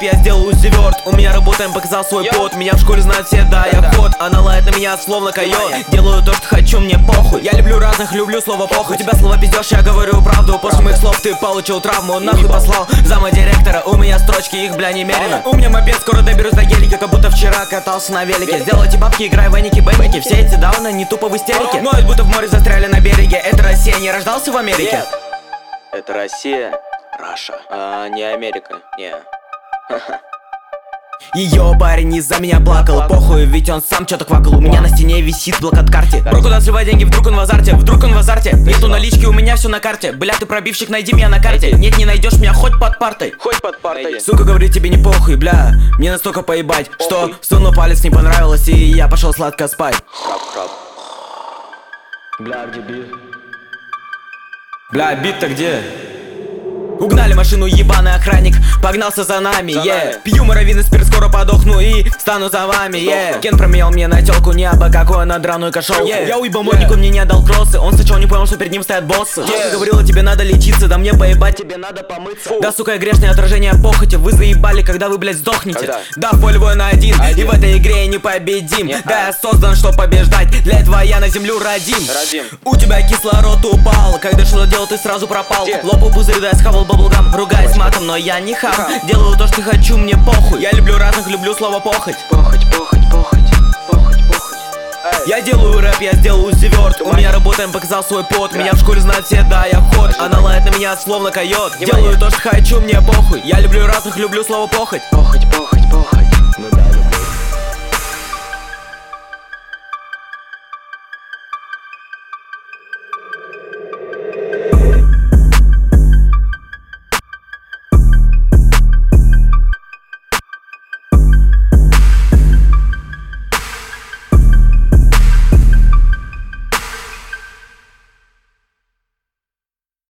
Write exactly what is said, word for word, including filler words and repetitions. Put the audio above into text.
рэп, я сделаю зиверт. У меня работаем, показал свой пот. Меня в школе знают все, да, я ход. Она лает на меня словно койот. Делаю то, что хочу, мне похуй. Я люблю разных, люблю слово похуй. У тебя слово пиздешь, я говорю правду. После моих слов ты получил травму. Нахуй послал зама директора. У меня строчки, их, бля, немерено. У меня мопед, скоро доберусь до гелика. Как будто вчера катался на велике. Сделайте бабки, играй в эники, бэники. Все эти дауны не тупо в истерике. Ноют, будто в море застряли на береге. Это Россия, не рождался в Америке? Это Россия, Раша, а не Америка, не. Ее парень из-за меня плакал. Похуй, ведь он сам что-то квакал. У меня на стене висит блок от карте. Бро, куда сливай деньги, вдруг он в азарте. Вдруг он в азарте. Нету налички, у меня все на карте. Бля, ты пробивщик, найди меня на карте. Нет, не найдешь меня хоть под партой. Хоть под партой. Сука, говорит, тебе не похуй, бля. Мне настолько поебать, что сунул палец, не понравилось, и я пошел сладко спать. Храп-храп. Бля, где бит? Бля, бит-то где? Угнали машину, ебаный охранник погнался за нами, е yeah. Пью муравьиный спирт, скоро подохну и стану за вами, е yeah. Кен променял мне на телку, не абы какой, на драную кошелку, yeah. Я уебал моднику, yeah. Мне не отдал кроссы. Он сначала не понял, что перед ним стоят боссы, yeah. Я говорила, тебе надо лечиться, да мне поебать, тебе надо помыться. Фу. Да, сука, я грешное отражение похоти. Вы заебали, когда вы, блядь, сдохнете. Когда? Да, в поле воин один, один, и в этой игре я не победим, yeah. Да, я создан, чтоб побеждать, для этого я на землю родим, родим. У тебя кислород упал, когда что-то делал, ты сразу пропал, yeah. Лопал пузырь, да я схавал баблгам. Ругаюсь матом, но я не хам. Делаю то, что хочу, мне похуй. Я люблю разных, люблю слово похоть. Похоть, похоть, похоть, похоть, похоть. Я делаю рэп, я сделаю зиверт. У меня работаем, показал свой пот. Меня в школе знают все, да, я ход. Она лает на меня словно койот. Делаю то, что хочу, мне похуй. Я люблю разных, люблю слово похоть. Похоть, похоть.